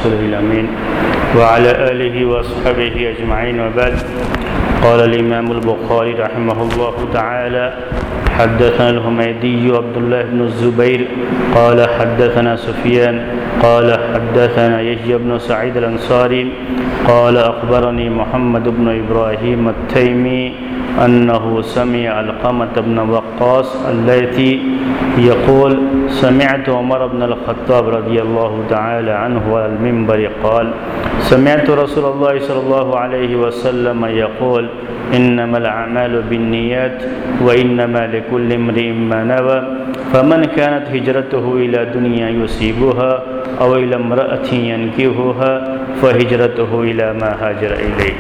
رسوله الأمين وعلى آله وأصحابه أجمعين وبعد. قال الإمام البخاري رحمه الله تعالى: حدثنا الحميدي عبد الله بن الزبير قال حدثنا سفيان قال حدثنا يحيى بن سعيد الأنصاري قال أخبرني محمد بن إبراهيم التيمي أنه سمع علقمة بن وقاص الليثي يقول: سمعت عمر بن الخطاب رضي الله تعالى عنه على المنبر قال: سمعت رسول الله صلى الله عليه وسلم يقول: إنما الأعمال بالنيات وإنما لكل امرئ ما نوى فمن كانت هجرته إلى دنيا يصيبها أو إلى امرأة ينكحها فهجرته إلى ما هاجر إليه.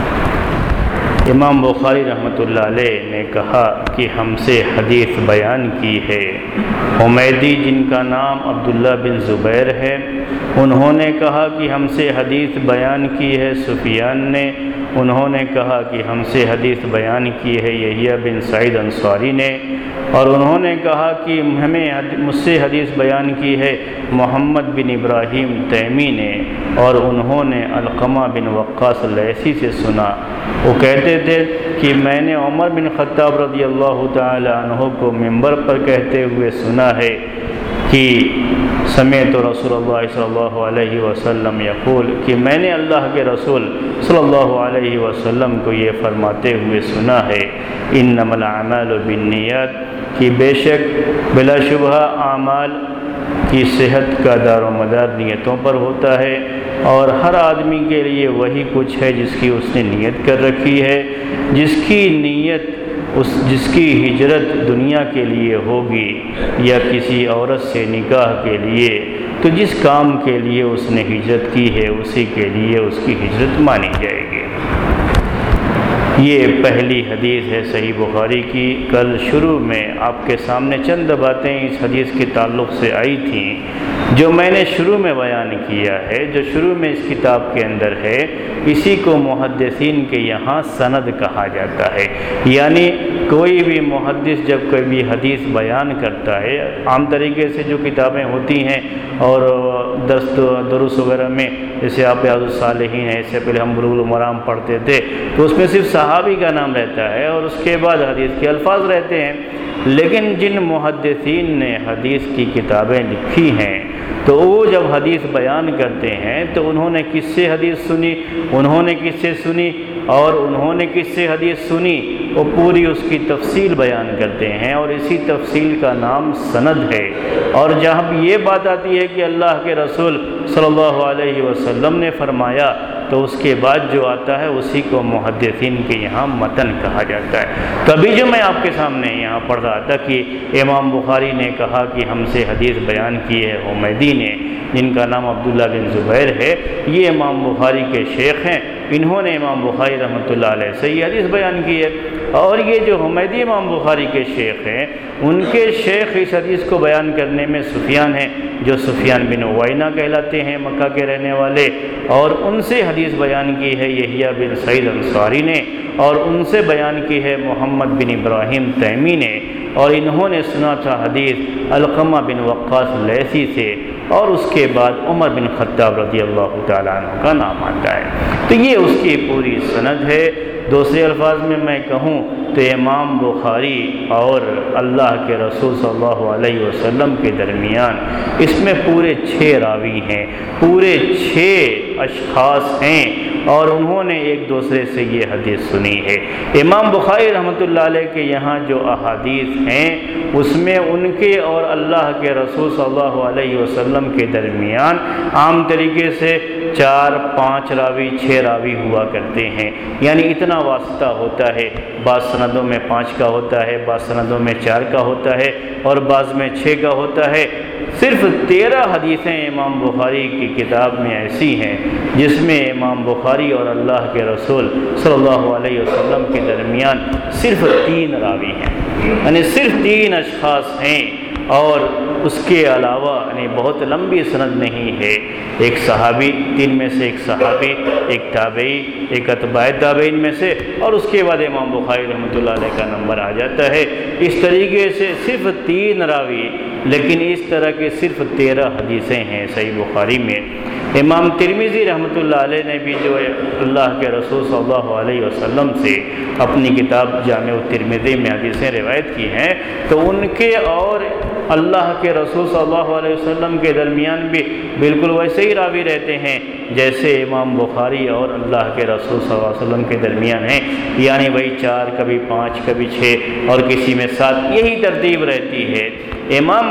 امام بخاری رحمۃ اللہ علیہ نے کہا کہ ہم سے حدیث بیان کی ہے حمیدی، جن کا نام عبداللہ بن زبیر ہے، انہوں نے کہا کہ ہم سے حدیث بیان کی ہے سفیان نے، انہوں نے کہا کہ ہم سے حدیث بیان کی ہے یحییٰ بن سعید انصاری نے، اور انہوں نے کہا کہ مجھ سے حدیث بیان کی ہے محمد بن ابراہیم تیمی نے، اور انہوں نے علقمہ بن وقاص لیثی سے سنا. وہ کہتے تھے کہ میں نے عمر بن خطاب رضی اللہ تعالی عنہ کو منبر پر کہتے ہوئے سنا ہے کہ سمعت رسول اللہ صلی اللہ علیہ وسلم یقول، کہ میں نے اللہ کے رسول صلی اللہ علیہ وسلم کو یہ فرماتے ہوئے سنا ہے: انما الاعمال بالنیات، کہ بے شک بلا شبہ اعمال کی صحت کا دار و مدار نیتوں پر ہوتا ہے، اور ہر آدمی کے لیے وہی کچھ ہے جس کی اس نے نیت کر رکھی ہے. جس کی نیت جس کی ہجرت دنیا کے لیے ہوگی یا کسی عورت سے نکاح کے لیے، تو جس کام کے لیے اس نے ہجرت کی ہے اسی کے لیے اس کی ہجرت مانی جائے گی. یہ پہلی حدیث ہے صحیح بخاری کی. کل شروع میں آپ کے سامنے چند باتیں اس حدیث کے تعلق سے آئی تھیں جو میں نے شروع میں بیان کیا ہے. جو شروع میں اس کتاب کے اندر ہے اسی کو محدثین کے یہاں سند کہا جاتا ہے. یعنی کوئی بھی محدث جب کوئی بھی حدیث بیان کرتا ہے، عام طریقے سے جو کتابیں ہوتی ہیں اور دروس وغیرہ میں، جیسے آپ ریاض الصالحین ہے، اس سے پہلے ہم بلوغ المرام پڑھتے تھے، تو اس میں صرف صحابی کا نام رہتا ہے اور اس کے بعد حدیث کے الفاظ رہتے ہیں. لیکن جن محدثین نے حدیث کی کتابیں لکھی ہیں تو وہ جب حدیث بیان کرتے ہیں تو انہوں نے کس سے حدیث سنی، انہوں نے کس سے سنی اور انہوں نے کس سے حدیث سنی، وہ پوری اس کی تفصیل بیان کرتے ہیں، اور اسی تفصیل کا نام سند ہے. اور جب یہ بات آتی ہے کہ اللہ کے رسول صلی اللہ علیہ وسلم نے فرمایا، تو اس کے بعد جو آتا ہے اسی کو محدثین کے یہاں متن کہا جاتا ہے. تبھی جو میں آپ کے سامنے یہاں پڑھ رہا تھا کہ امام بخاری نے کہا کہ ہم سے حدیث بیان کی ہے حمیدی نے، جن کا نام عبداللہ بن زبیر ہے، یہ امام بخاری کے شیخ ہیں، انہوں نے امام بخاری رحمۃ اللہ علیہ سے یہ حدیث بیان کی ہے. اور یہ جو حمیدی امام بخاری کے شیخ ہیں، ان کے شیخ اس حدیث کو بیان کرنے میں سفیان ہیں، جو سفیان بن عوینہ کہلاتے ہیں، مکہ کے رہنے والے، اور ان سے حدیث بیان کی ہے یحییٰ بن سعید انصاری نے، اور ان سے بیان کی ہے محمد بن ابراہیم تیمی نے، اور انہوں نے سنا تھا حدیث علقمہ بن وقاص لیثی سے، اور اس کے بعد عمر بن خطاب رضی اللہ تعالیٰ عنہ کا نام آتا ہے. تو یہ اس کی پوری سند ہے. دوسرے الفاظ میں کہوں تو امام بخاری اور اللہ کے رسول صلی اللہ علیہ وسلم کے درمیان اس میں پورے 6 راوی ہیں، پورے 6 اشخاص ہیں، اور انہوں نے ایک دوسرے سے یہ حدیث سنی ہے. امام بخاری رحمۃ اللہ علیہ کے یہاں جو احادیث ہیں اس میں ان کے اور اللہ کے رسول صلی اللہ علیہ وسلم کے درمیان عام طریقے سے 4 5 راوی 6 راوی ہوا کرتے ہیں. یعنی اتنا واسطہ ہوتا ہے. بعض سندوں میں 5 کا ہوتا ہے، بعض سندوں میں 4 کا ہوتا ہے، اور بعض میں 6 کا ہوتا ہے. صرف 13 حدیثیں امام بخاری کی کتاب میں ایسی ہیں جس میں امام بخاری اور اللہ کے رسول صلی اللہ علیہ وسلم کے درمیان صرف 3 راوی ہیں، یعنی صرف 3 اشخاص ہیں، اور اس کے علاوہ یعنی بہت لمبی سند نہیں ہے. ایک صحابی، 3 میں سے ایک صحابی، ایک تابعی، ایک اتباع تابعین میں سے، اور اس کے بعد امام بخاری رحمۃ اللہ علیہ کا نمبر آ جاتا ہے. اس طریقے سے صرف 3 راوی، لیکن اس طرح کے صرف 13 حدیثیں ہیں صحیح بخاری میں. امام ترمذی رحمۃ اللہ علیہ نے بھی جو اللہ کے رسول صلی اللہ علیہ وسلم سے اپنی کتاب جامع الترمذی میں حدیثیں روایت کی ہیں، تو ان کے اور اللہ کے رسول صلی اللہ علیہ وسلم کے درمیان بھی بالکل ویسے ہی راوی رہتے ہیں جیسے امام بخاری اور اللہ کے رسول صلی اللہ علیہ وسلم کے درمیان ہیں، یعنی وہی 4 کبھی 5 کبھی 6 اور کسی میں 7، یہی ترتیب رہتی ہے۔ امام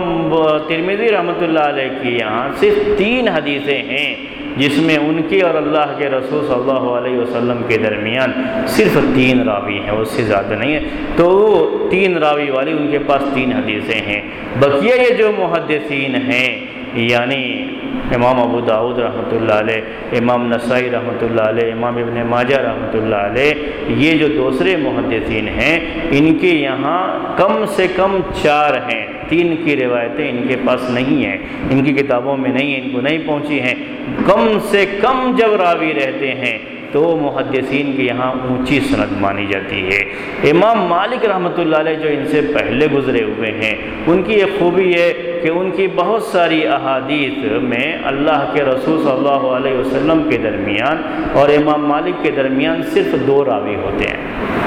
ترمذی رحمۃ اللہ علیہ کی یہاں صرف 3 حدیثیں ہیں جس میں ان کی اور اللہ کے رسول صلی اللہ علیہ وسلم کے درمیان صرف 3 راوی ہیں، اس سے زیادہ نہیں ہے، تو وہ 3 راوی والی ان کے پاس 3 حدیثیں ہیں۔ بقیہ یہ جو محدثین ہیں، یعنی امام ابو داؤد رحمۃ اللہ علیہ، امام نسائی رحمۃ اللہ علیہ، امام ابن ماجہ رحمۃ اللہ علیہ، یہ جو دوسرے محدثین ہیں، ان کے یہاں کم سے کم 4 ہیں، 3 کی روایتیں ان کے پاس نہیں ہیں، ان کی کتابوں میں نہیں ہیں، ان کو نہیں پہنچی ہیں۔ کم سے کم جب راوی رہتے ہیں تو محدثین کے یہاں اونچی سند مانی جاتی ہے۔ امام مالک رحمۃ اللہ علیہ جو ان سے پہلے گزرے ہوئے ہیں، ان کی ایک خوبی ہے کہ ان کی بہت ساری احادیث میں اللہ کے رسول صلی اللہ علیہ وسلم کے درمیان اور امام مالک کے درمیان صرف 2 راوی ہوتے ہیں۔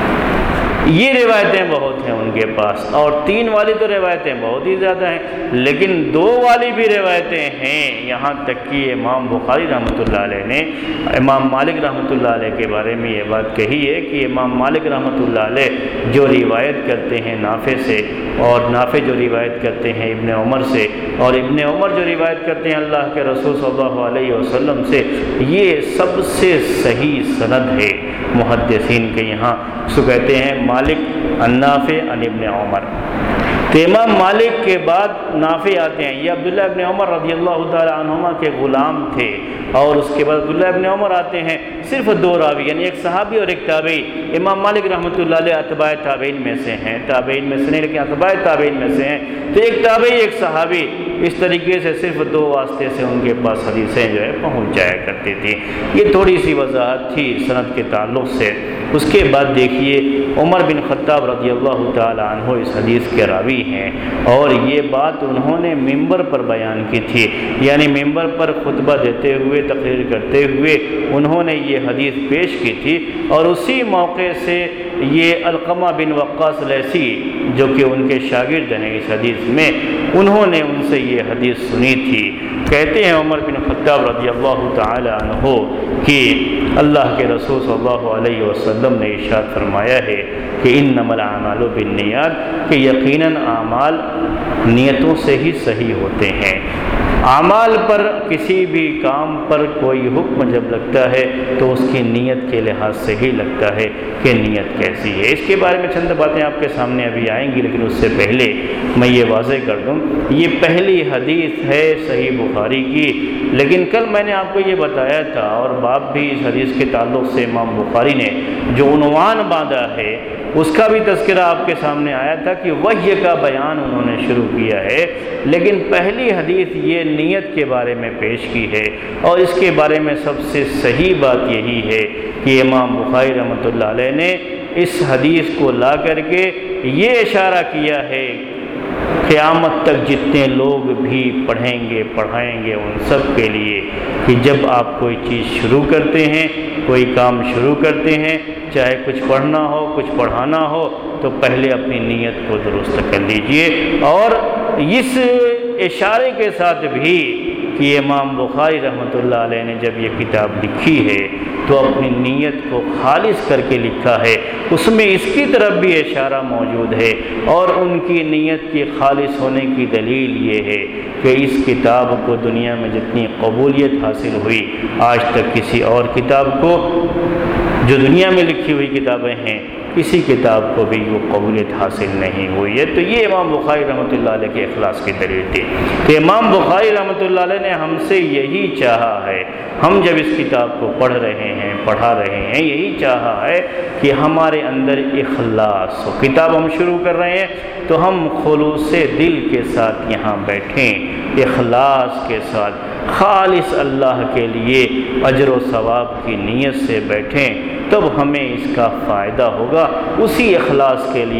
یہ روایتیں بہت ہیں ان کے پاس، اور 3 والی تو روایتیں بہت ہی زیادہ ہیں، لیکن 2 والی بھی روایتیں ہیں، یہاں تک کہ امام بخاری رحمۃ اللہ علیہ نے امام مالک رحمۃ اللہ علیہ کے بارے میں یہ بات کہی ہے کہ امام مالک رحمۃ اللہ علیہ جو روایت کرتے ہیں نافع سے، اور نافع جو روایت کرتے ہیں ابن عمر سے، اور ابن عمر جو روایت کرتے ہیں اللہ کے رسول صلی اللہ علیہ وسلم سے، یہ سب سے صحیح سند ہے محدثین کے یہاں۔ سو کہتے ہیں مالک عن نافع عن ابن عمر، تو امام مالک کے بعد نافع آتے ہیں، یہ عبداللہ ابن عمر رضی اللہ تعالی عنہما کے غلام تھے، اور اس کے بعد عبداللہ ابن عمر آتے ہیں، صرف 2 راوی، یعنی ایک صحابی اور ایک تابعی۔ امام مالک رحمۃ اللہ علیہ اتباع تابعین میں سے ہیں، تابعین میں سے نہیں لیکن اتباع تابعین میں سے ہیں، تو ایک تابعی ایک صحابی، اس طریقے سے صرف 2 واسطے سے ان کے پاس حدیثیں جو ہے پہنچ جایا کرتی تھیں۔ یہ تھوڑی سی وضاحت تھی سند کے تعلق سے۔ اس کے بعد دیکھیے عمر بن خطاب رضی اللہ تعالی عنہ اس حدیث کے راوی ہیں، اور یہ بات انہوں نے ممبر پر بیان کی تھی، یعنی ممبر پر خطبہ دیتے ہوئے تقریر کرتے ہوئے انہوں نے یہ حدیث پیش کی تھی، اور اسی موقع سے یہ علقمہ بن وقاص لیثی جو کہ ان کے شاگرد ہیں اس حدیث میں، انہوں نے ان سے یہ حدیث سنی تھی۔ کہتے ہیں عمر بن خطاب رضی اللہ تعالی عنہ کہ اللہ کے رسول صلی اللہ علیہ وسلم نے ارشاد فرمایا ہے کہ انما الاعمال بالنیات، کہ یقیناً اعمال نیتوں سے ہی صحیح ہوتے ہیں۔ اعمال پر کسی بھی کام پر کوئی حکم جب لگتا ہے تو اس کی نیت کے لحاظ سے ہی لگتا ہے کہ نیت کیسی ہے۔ اس کے بارے میں چند باتیں آپ کے سامنے ابھی آئیں گی، لیکن اس سے پہلے میں یہ واضح کر دوں، یہ پہلی حدیث ہے صحیح بخاری کی، لیکن کل میں نے آپ کو یہ بتایا تھا، اور باب بھی اس حدیث کے تعلق سے امام بخاری نے جو عنوان باندھا ہے اس کا بھی تذکرہ آپ کے سامنے آیا تھا کہ وحی کا بیان انہوں نے شروع کیا ہے، لیکن پہلی حدیث یہ نیت کے بارے میں پیش کی ہے، اور اس کے بارے میں سب سے صحیح بات یہی ہے کہ امام بخاری رحمۃ اللہ علیہ نے اس حدیث کو لا کر کے یہ اشارہ کیا ہے قیامت تک جتنے لوگ بھی پڑھیں گے پڑھائیں گے ان سب کے لیے کہ جب آپ کوئی چیز شروع کرتے ہیں، کوئی کام شروع کرتے ہیں، چاہے کچھ پڑھنا ہو کچھ پڑھانا ہو، تو پہلے اپنی نیت کو درست کر لیجئے۔ اور اس اشارے کے ساتھ بھی کہ امام بخاری رحمۃ اللہ علیہ نے جب یہ کتاب لکھی ہے تو اپنی نیت کو خالص کر کے لکھا ہے، اس میں اس کی طرف بھی اشارہ موجود ہے، اور ان کی نیت کی خالص ہونے کی دلیل یہ ہے کہ اس کتاب کو دنیا میں جتنی قبولیت حاصل ہوئی، آج تک کسی اور کتاب کو جو دنیا میں لکھی ہوئی کتابیں ہیں کسی کتاب کو بھی وہ قبولیت حاصل نہیں ہوئی ہے۔ تو یہ امام بخاری رحمۃ اللہ علیہ کے اخلاص کی دلیل تھی کہ امام بخاری رحمۃ اللہ علیہ نے ہم سے یہی چاہا ہے، ہم جب اس کتاب کو پڑھ رہے ہیں پڑھا رہے ہیں، یہی چاہا ہے کہ ہمارے اندر اخلاص ہو۔ کتاب ہم شروع کر رہے ہیں تو ہم خلوص دل کے ساتھ یہاں بیٹھیں، اخلاص کے ساتھ خالص اللہ کے لیے اجر و ثواب کی نیت سے بیٹھیں، تب ہمیں اس کا فائدہ ہوگا۔ اسی اخلاص کے لیے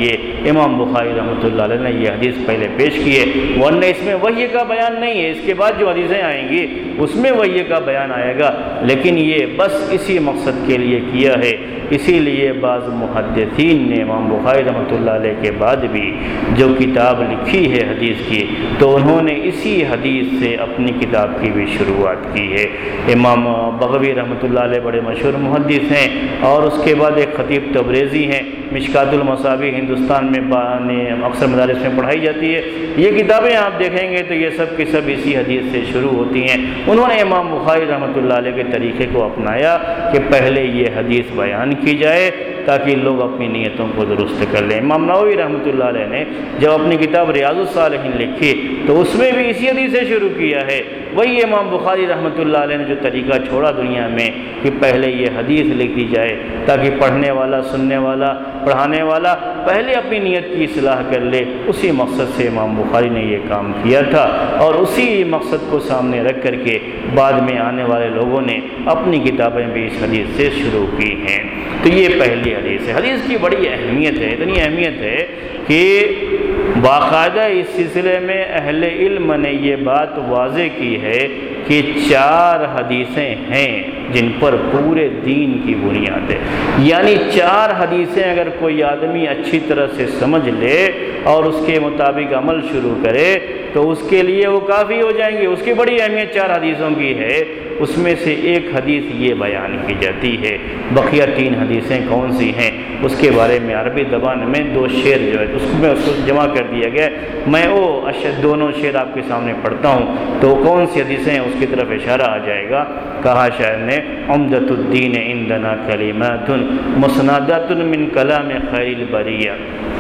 امام بخاری رحمۃ اللہ علیہ نے یہ حدیث پہلے پیش کی ہے، ورنہ اس میں وحی کا بیان نہیں ہے، اس کے بعد جو حدیثیں آئیں گی اس میں وحی کا بیان آئے گا، لیکن یہ بس اسی مقصد کے لیے کیا ہے۔ اسی لیے بعض محدثین نے امام بخاری رحمۃ اللہ علیہ کے بعد بھی جو کتاب لکھی ہے حدیث کی، تو انہوں نے اسی حدیث سے اپنی کتاب کی بھی شروعات کی ہے۔ امام بغوی رحمۃ اللہ علیہ بڑے مشہور محدث ہیں، اور اس کے بعد ایک خطیب تبریزی ہیں، مشکات المصابیح ہندوستان میں اکثر مدارس میں پڑھائی جاتی ہے۔ یہ کتابیں آپ دیکھیں گے تو یہ سب کی سب اسی حدیث سے شروع ہوتی ہیں۔ انہوں نے امام بخاری رحمۃ اللہ علیہ کے طریقے کو اپنایا کہ پہلے یہ حدیث بیان کی جائے تاکہ لوگ اپنی نیتوں کو درست کر لیں۔ امام نووی رحمۃ اللہ علیہ نے جب اپنی کتاب ریاض الصالحین لکھی تو اس میں بھی اسی حدیث سے شروع کیا ہے۔ وہی امام بخاری رحمۃ اللہ علیہ نے جو طریقہ چھوڑا دنیا میں کہ پہلے یہ حدیث لکھ دی جائے تاکہ پڑھنے والا، سننے والا، پڑھانے والا پہلے اپنی نیت کی اصلاح کر لے، اسی مقصد سے امام بخاری نے یہ کام کیا تھا، اور اسی مقصد کو سامنے رکھ کر کے بعد میں آنے والے لوگوں نے اپنی کتابیں بھی اس حدیث سے شروع کی ہیں۔ تو یہ پہلی حدیث ہے۔ حدیث کی بڑی اہمیت ہے، اتنی اہمیت ہے کہ باقاعدہ اس سلسلے میں اہل علم نے یہ بات واضح کی ہے کہ 4 حدیثیں ہیں جن پر پورے دین کی بنیاد ہے، یعنی 4 حدیثیں اگر کوئی آدمی اچھی طرح سے سمجھ لے اور اس کے مطابق عمل شروع کرے تو اس کے لیے وہ کافی ہو جائیں گے۔ اس کی بڑی اہمیت 4 حدیثوں کی ہے، اس میں سے ایک حدیث یہ بیان کی جاتی ہے۔ بقیہ 3 حدیثیں کون سی ہیں اس کے بارے میں عربی زبان میں 2 شعر جو ہے اس میں اس کو جمع کر دیا گیا ہے، میں وہ دونوں شعر آپ کے سامنے پڑھتا ہوں تو کون سی حدیثیں ہیں اس کی طرف اشارہ آ جائے گا۔ کہا شاعر نے عمدۃ الدین عندنا کلمات مسندات من کلام خیر البریہ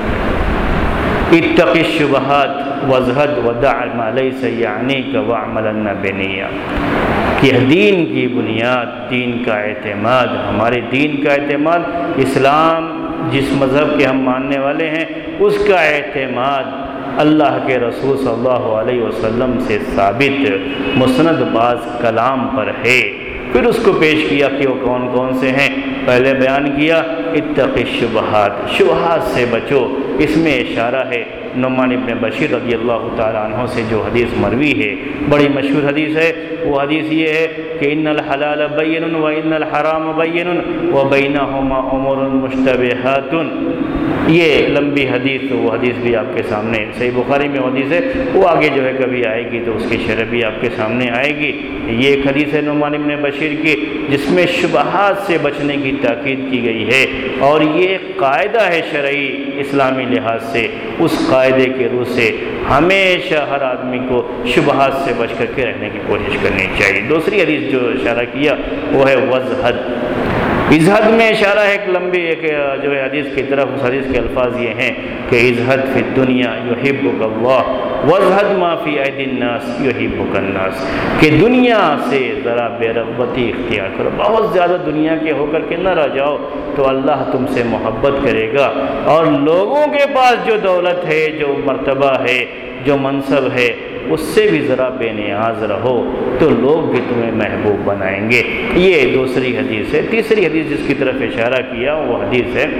اتق الشبہات وازہد ودع ما لیس یعنیک واعملن بنیہ، کہ دین کی بنیاد، دین کا اعتماد، ہمارے دین کا اعتماد، اسلام جس مذہب کے ہم ماننے والے ہیں اس کا اعتماد اللہ کے رسول صلی اللہ علیہ وسلم سے ثابت مسند باز کلام پر ہے۔ پھر اس کو پیش کیا کہ وہ کون کون سے ہیں۔ پہلے بیان کیا اتق الشبہات، شبہات سے بچو، اس میں اشارہ ہے نعمان ابن بشیر رضی اللہ تعالیٰ عنہ سے جو حدیث مروی ہے، بڑی مشہور حدیث ہے۔ وہ حدیث یہ ہے کہ ان الحلال بین وان الحرام بین وبینہما امور مشتبہات۔ یہ لمبی حدیث، وہ حدیث بھی آپ کے سامنے صحیح بخاری میں حدیث ہے، وہ آگے جو ہے کبھی آئے گی تو اس کی شرح بھی آپ کے سامنے آئے گی۔ یہ ایک حدیث ہے نعمان ابن بشیر کی جس میں شبہات سے بچنے کی تاکید کی گئی ہے، اور یہ قاعدہ ہے شرعی اسلامی لحاظ سے، اس قاعدے کے روح سے ہمیشہ ہر آدمی کو شبہات سے بچ کر کے رہنے کی کوشش کرنی چاہیے۔ دوسری حدیث جو اشارہ کیا وہ ہے وزہد۔ ازہد میں اشارہ ہے ایک لمبی ایک جو ہے حدیث کی طرف، اس حدیث کے الفاظ یہ ہیں کہ ازہد فی الدنیا یحبک اللہ وازہد ما فی ایدی الناس یحبک الناس، کہ دنیا سے ذرا بے رغبتی اختیار کرو، بہت زیادہ دنیا کے ہو کر کے نہ رہ جاؤ تو اللہ تم سے محبت کرے گا، اور لوگوں کے پاس جو دولت ہے، جو مرتبہ ہے، جو منصب ہے، اس سے بھی ذرا بے نیاز رہو تو لوگ بھی تمہیں محبوب بنائیں گے۔ یہ دوسری حدیث ہے۔ تیسری حدیث جس کی طرف اشارہ کیا وہ حدیث ہے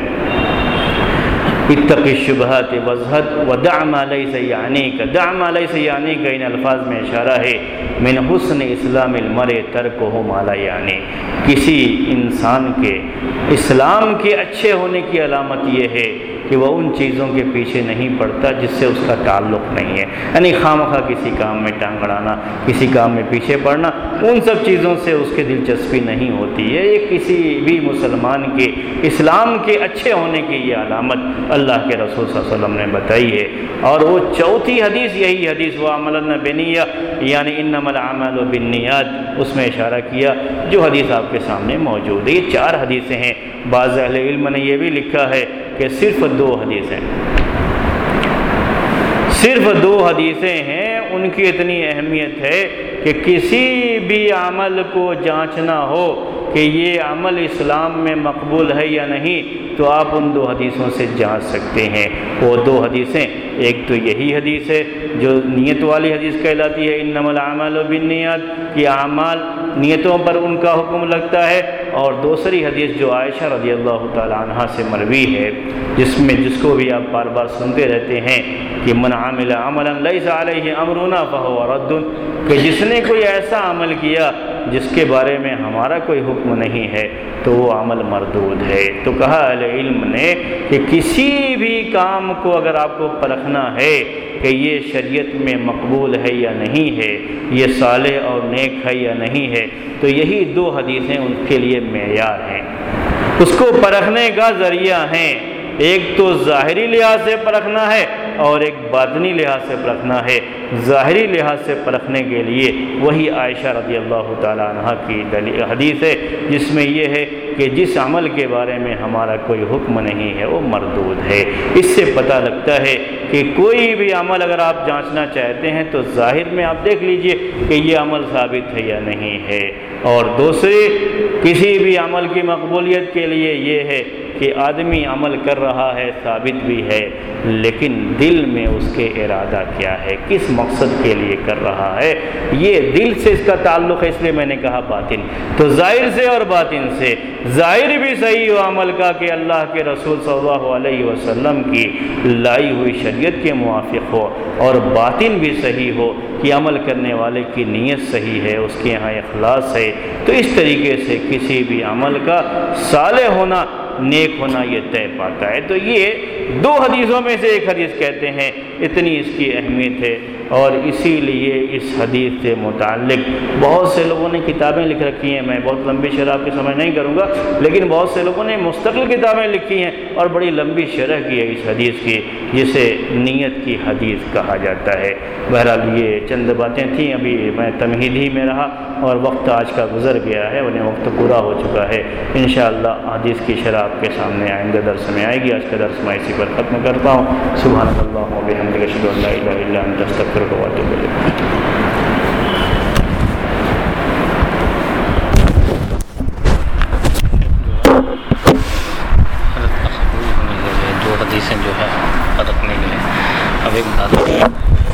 اتق الشبہات وازہد ودع ما لیس یعنیک۔ دع ما لیس یعنیک ان الفاظ میں اشارہ ہے من حسن اسلام المرء ترکہ ما لا یعنی، کسی انسان کے اسلام کے اچھے ہونے کی علامت یہ ہے کہ وہ ان چیزوں کے پیچھے نہیں پڑتا جس سے اس کا تعلق نہیں ہے، یعنی خواہ کسی کام میں ٹانگ اڑانا، کسی کام میں پیچھے پڑنا، ان سب چیزوں سے اس کی دلچسپی نہیں ہوتی ہے۔ یہ کسی بھی مسلمان کے اسلام کے اچھے ہونے کی یہ علامت اللہ کے رسول صلی اللہ علیہ وسلم نے بتائی ہے۔ اور وہ چوتھی حدیث یہی حدیث وَعَمَلًا بِنِيَّةٍ، یعنی انما الاعمال بالنیات، اس میں اشارہ کیا جو حدیث آپ کے سامنے موجود ہے۔ یہ 4 حدیثیں ہیں۔ بعض اہل علم نے یہ بھی لکھا ہے کہ صرف 2 حدیثیں، صرف 2 حدیثیں ہیں، ان کی اتنی اہمیت ہے کہ کسی بھی عمل کو جانچنا ہو کہ یہ عمل اسلام میں مقبول ہے یا نہیں، تو آپ ان دو حدیثوں سے جانچ سکتے ہیں۔ وہ دو حدیثیں، ایک تو یہی حدیث ہے جو نیت والی حدیث کہلاتی ہے، انما الاعمال بالنیات، کہ اعمال نیتوں پر ان کا حکم لگتا ہے، اور دوسری حدیث جو عائشہ رضی اللہ تعالی عنہا سے مروی ہے، جس کو بھی آپ بار بار سنتے رہتے ہیں کہ من عمل عملا لیس علیہ امرنا فہو رد، کہ جس نے کوئی ایسا عمل کیا جس کے بارے میں ہمارا کوئی حکم نہیں ہے تو وہ عمل مردود ہے۔ تو کہا اہل علم نے کہ کسی بھی کام کو اگر آپ کو پرکھنا ہے کہ یہ شریعت میں مقبول ہے یا نہیں ہے، یہ صالح اور نیک ہے یا نہیں ہے، تو یہی دو حدیثیں ان کے لیے معیار ہیں، اس کو پرکھنے کا ذریعہ ہیں۔ ایک تو ظاہری لحاظ سے پرکھنا ہے اور ایک باطنی لحاظ سے پرکھنا ہے۔ ظاہری لحاظ سے پرکھنے کے لیے وہی عائشہ رضی اللہ تعالی عنہا کی حدیث ہے جس میں یہ ہے کہ جس عمل کے بارے میں ہمارا کوئی حکم نہیں ہے وہ مردود ہے۔ اس سے پتہ لگتا ہے کہ کوئی بھی عمل اگر آپ جانچنا چاہتے ہیں تو ظاہر میں آپ دیکھ لیجئے کہ یہ عمل ثابت ہے یا نہیں ہے، اور دوسری کسی بھی عمل کی مقبولیت کے لیے یہ ہے کہ آدمی عمل کر رہا ہے، ثابت بھی ہے، لیکن دل میں اس کے ارادہ کیا ہے، کس مقصد کے لیے کر رہا ہے، یہ دل سے اس کا تعلق ہے۔ اس لیے میں نے کہا باطن، تو ظاہر سے اور باطن سے، ظاہر بھی صحیح ہو عمل کا کہ اللہ کے رسول صلی اللہ علیہ وسلم کی لائی ہوئی شریعت کے موافق ہو، اور باطن بھی صحیح ہو کہ عمل کرنے والے کی نیت صحیح ہے، اس کے یہاں اخلاص ہے، تو اس طریقے سے کسی بھی عمل کا صالح ہونا، نیک ہونا یہ طے پاتا ہے۔ تو یہ دو حدیثوں میں سے ایک حدیث کہتے ہیں، اتنی اس کی اہمیت ہے، اور اسی لیے اس حدیث سے متعلق بہت سے لوگوں نے کتابیں لکھ رکھی ہیں۔ میں بہت لمبی شرح کی سمجھ نہیں کروں گا، لیکن بہت سے لوگوں نے مستقل کتابیں لکھی ہیں اور بڑی لمبی شرح کی ہے اس حدیث کی، جسے نیت کی حدیث کہا جاتا ہے۔ بہرحال یہ چند باتیں تھیں، ابھی میں تمہید ہی میں رہا اور وقت آج کا گزر گیا ہے، انہیں وقت پورا ہو چکا ہے۔ انشاءاللہ حدیث کی شرح آپ کے سامنے آئندہ درس میں آئے گی۔ آج کا درس میں اسی پر ختم کرتا ہوں۔ سبحانک اللہم و بحمدک، اشہد ان لا الہ الا انت، استغفرک و اتوب الیک۔ دو حدیثیں جو ہے فرق نہیں ہے، اب ایک بتا دوں